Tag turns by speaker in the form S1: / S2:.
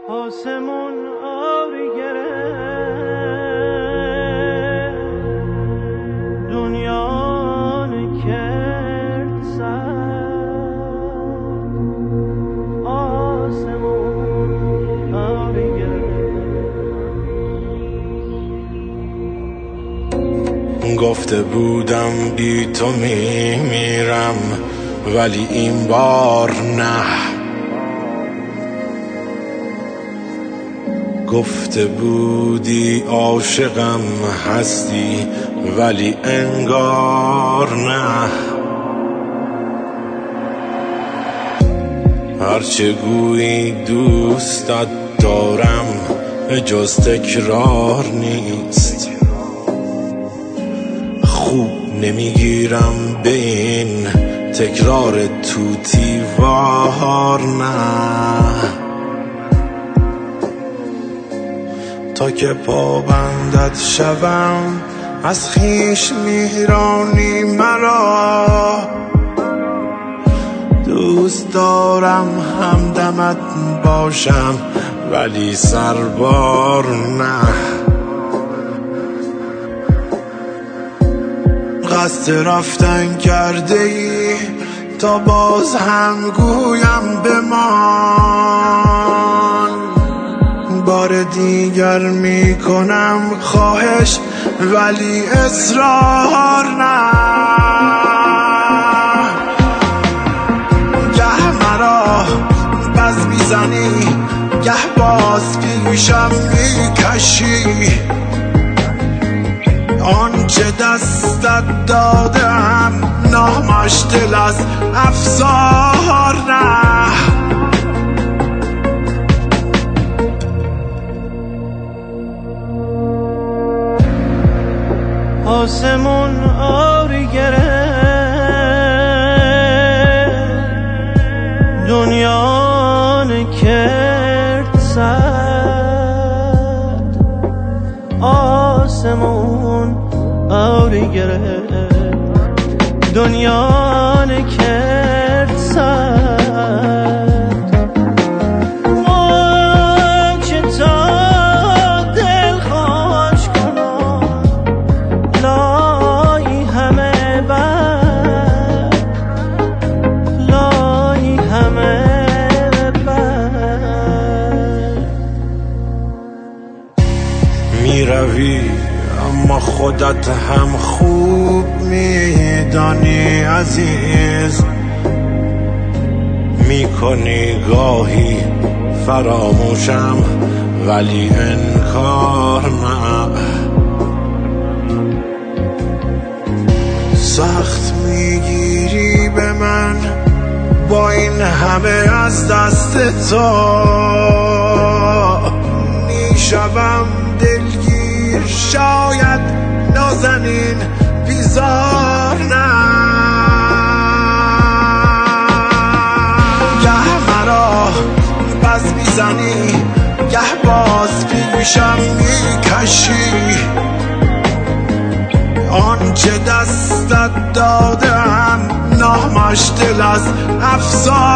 S1: آسمون آبی گرفت دنیا کرد سر آسمون آبی گرفت
S2: گفته بودم بی تو میمیرم ولی این بار نه. گفته بودی عاشقم هستی ولی انگار نه. هرچه گویی دوستت دارم جز تکرار نیست. خوب نمیگیرم به این تکرار توتی وار نه. تا که پابندت شوم از خویش میرانی مرا. دوست دارم همدمت باشم ولی سربار نه. قصد رفتن کرده ای تا باز هم گویم بمان. بار دیگر میکنم خواهش ولی اصرار نه. گه مرا بز میزنی گه باز پیشم میکشی. آنچه دستت دادم نامش دل از افسار نه.
S1: آسمون آبی گرفت دنیا کرد سرد آسمون آبی گرفت دنیا کرد سرد.
S2: میروی اما خودت هم خوب میدانی عزیز. میکنی گاهی فراموشم ولی انکار نه. سخت میگیری به من با این همه از دست تو. میشوم دلگیر شاید نازنین بیزار نه. گه مرا بز میزنی گه باز پیشم میکشی. آنچه دستت دادم نامش دل از افسار